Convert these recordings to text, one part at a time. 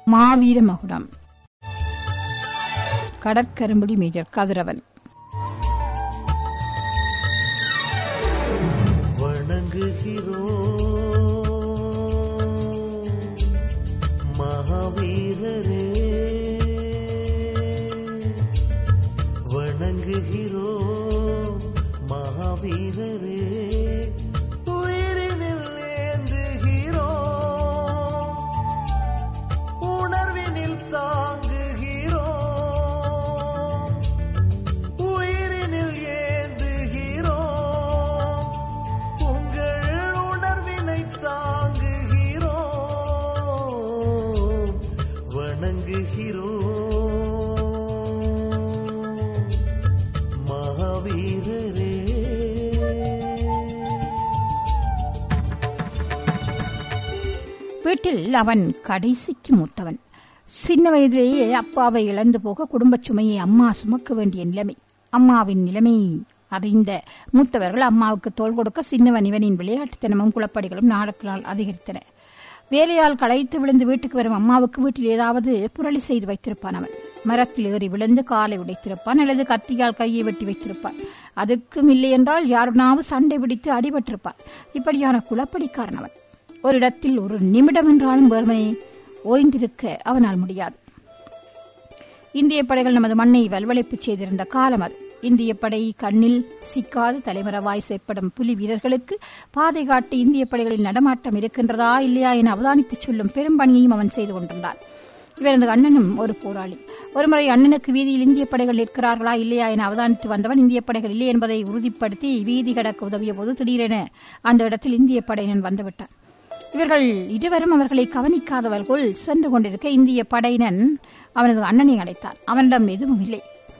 மாவீர மகுடம். கடற்கரும்புலி மேஜர் கதிரவன். மகாவீரரே வணங்குகிறோ, மகாவீரரே உயிரினில் ஏந்துகிறோ, உணர்வினில் தாங்குகிறோ, உயிரினில் ஏந்துகிறோ, உங்கள் உணர்வினை தாங்குகிறோ, வணங்குகிறோ மகாவீரரே. வீட்டில் அவன் கடைசிக்கு மூத்தவன். சின்ன வயதிலேயே அப்பாவை இழந்து போக குடும்பச் சுமையை அம்மா சுமக்க வேண்டிய நிலைமை. அம்மாவின் நிலைமை அறிந்த மூத்தவர்கள் அம்மாவுக்கு தோள் கொடுக்க சின்னவன் இவனின் விளையாட்டுத்தனமும் குளப்படிகளும் நாளுக்கு நாள் அதிகரித்தன. வேலையால் களைத்து விழுந்து வீட்டுக்கு வரும் அம்மாவுக்கு வீட்டில் ஏதாவது புரளி செய்து வைத்திருப்பான். அவன் மரத்தில் ஏறி விழுந்து காலை உடைத்திருப்பான், அல்லது கத்தியால் கையை வெட்டி வைத்திருப்பான். அதுக்கும் இல்லை என்றால் யாருனாவது சண்டை பிடித்து அடிபட்டிருப்பான். இப்படியான குளப்படிக்காரன் அவன். ஒரு இடத்தில் ஒரு நிமிடம் என்றாலும் வேறுமனை ஓய்ந்திருக்க அவனால் முடியாது. இந்திய படைகள் நமது மண்ணை வல்வளைப்பு செய்திருந்த காலம் அது. இந்திய படை கண்ணில் சிக்காது தலைமறைவாய் செயற்படும் புலி வீரர்களுக்கு பாதை காட்டி இந்திய படைகளில் நடமாட்டம் இருக்கின்றதா இல்லையா என அவதானித்து சொல்லும் பெரும்பணியையும் அவன் செய்து கொண்டிருந்தான். இவரது அண்ணனும் ஒரு போராளி. ஒருமுறை அண்ணனுக்கு வீதியில் இந்திய படைகள் இருக்கிறார்களா இல்லையா என அவதானித்து வந்தவன் இந்திய படைகள் இல்லை என்பதை உறுதிப்படுத்தி வீதி கடக்க உதவிய போது திடீரென அந்த இடத்தில் இந்திய படையினன் வந்துவிட்டான். இவர்கள் இருவரும் அவர்களை கவனிக்காதவர்கள் சென்று கொண்டிருக்க இந்திய படையினன் அவனது அண்ணனை அழைத்தான். அவனிடம் எதுவும் இல்லை.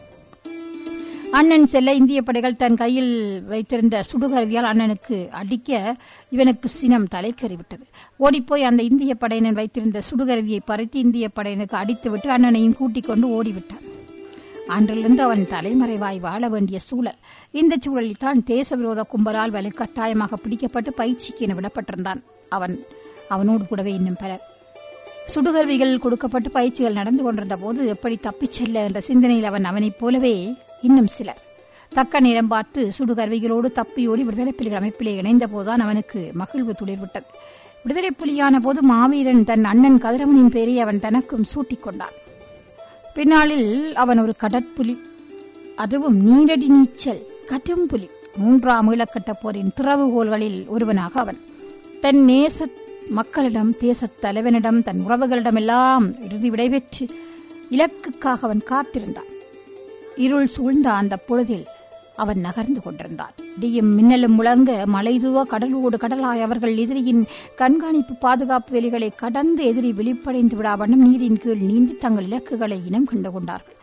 அண்ணன் செல்ல இந்திய படைகள் தன் கையில் வைத்திருந்த சுடுகருவியால் அண்ணனுக்கு அடிக்க இவனுக்கு சினம் தலைக்கறிவிட்டது. ஓடிப்போய் அந்த இந்திய படையினர் வைத்திருந்த சுடுகருவியை பறித்து இந்திய படையினருக்கு அடித்துவிட்டு அண்ணனையும் கூட்டிக் கொண்டு ஓடிவிட்டான். அன்றிலிருந்து அவன் தலைமறைவாய் வாழ வேண்டிய சூழல். இந்த சூழலில் தான் தேசவிரோத கும்பலால் வலுக்கட்டாயமாக பிடிக்கப்பட்டு பயிற்சிக்கு என விடப்பட்டிருந்தான். அவனோடு கூடவே இன்னும் பலர். சுடுகருவிகள் கொடுக்கப்பட்டு பயிற்சிகள் நடந்து கொண்டிருந்த போது எப்படி தப்பிச் செல்ல என்ற சிந்தனையில் அவனைப் போலவே இன்னும் சிலர் தக்க நேரம் பார்த்து சுடுகருவிகளோடு தப்பியோடி விடுதலை புலிகள் அமைப்பிலே இணைந்த போதுதான் அவனுக்கு மகிழ்வு துளிர்விட்டது. விடுதலை புலியான போது மாவீரன் தன் அண்ணன் கதிரவனின் பேரை அவன் தனக்கும் சூட்டிக் கொண்டான். பின்னாளில் அவன் ஒரு கடற்புலி, அதுவும் நீரடி நீச்சல் கட்டும் புலி. 3ஆம் ஈழக்கட்ட போரின் திறவுகோள்களில் ஒருவனாக அவன் தன் நேச மக்களிடம், தேசத் தலைவனிடம், தன் உறவுகளிடமெல்லாம் இறுதி விடைபெற்று இலக்குக்காக அவன் காத்திருந்தான். இருள் சூழ்ந்த அந்த பொழுதில் அவன் நகர்ந்து கொண்டிருந்தான். இடியும் மின்னலும் முழங்க மலைதுவ கடலோடு கடலாய் அவர்கள் எதிரியின் கண்காணிப்பு பாதுகாப்பு வேலிகளை கடந்து எதிரி வெளிப்படைந்து விடாவண்ணம் நீரின் கீழ் நீந்தி தங்கள் இலக்குகளை இனம் கண்டு கொண்டார்கள்.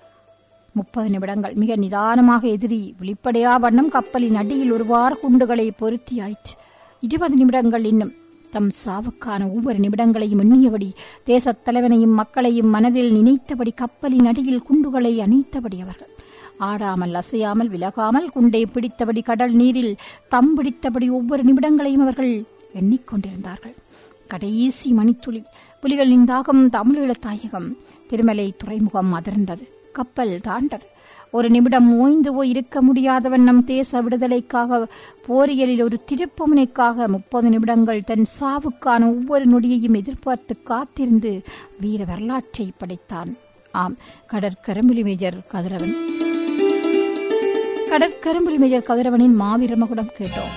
30 நிமிடங்கள் மிக நிதானமாக எதிரி வெளிப்படையா வண்ணம் கப்பலின் அடியில் ஒருவாறு குண்டுகளை பொருத்தியாயிற்று. 20 நிமிடங்கள் இன்னும் தம் சாவுக்கான ஒவ்வொரு நிமிடங்களையும் எண்ணியபடி, தேசத் தலைவனையும் மக்களையும் மனதில் நினைத்தபடி கப்பலின் அடியில் குண்டுகளை அணைத்தபடி அவர்கள் ஆடாமல் அசையாமல் விலகாமல் குண்டை பிடித்தபடி கடல் நீரில் தம் பிடித்தபடி ஒவ்வொரு நிமிடங்களையும் அவர்கள் எண்ணிக்கொண்டிருந்தார்கள். கடைசி மணித்துளி புலிகளின் தாகம் தமிழீழத் தாயகம் திருமலை துறைமுகம் அதிர்ந்தது. கப்பல் தாண்டது. ஒரு நிமிடம் ஓய்ந்து போய் இருக்க முடியாதவன் நம் தேச விடுதலைக்காக போரியலில் ஒரு திருப்புமுனைக்காக 30 நிமிடங்கள் தன் சாவுக்கான ஒவ்வொரு நொடியையும் எதிர்பார்த்து காத்திருந்து வீர வரலாற்றை படைத்தான். ஆம், கடற்கரும்புலி மேஜர் கதிரவன். கடற்கரும்புலி மேஜர் கதிரவனின் மாவீர மகுடம் கேட்டோம்.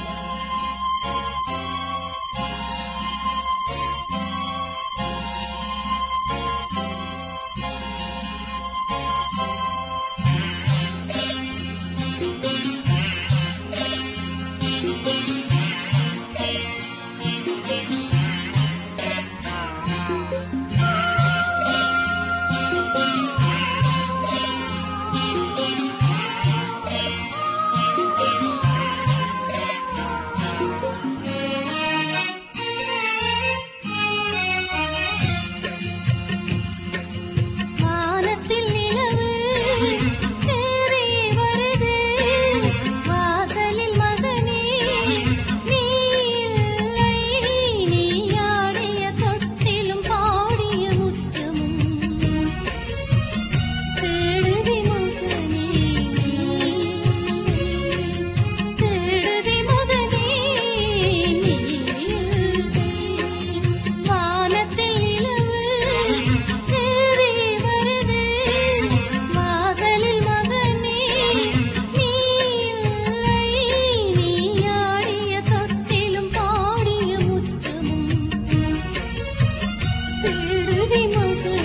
மகனே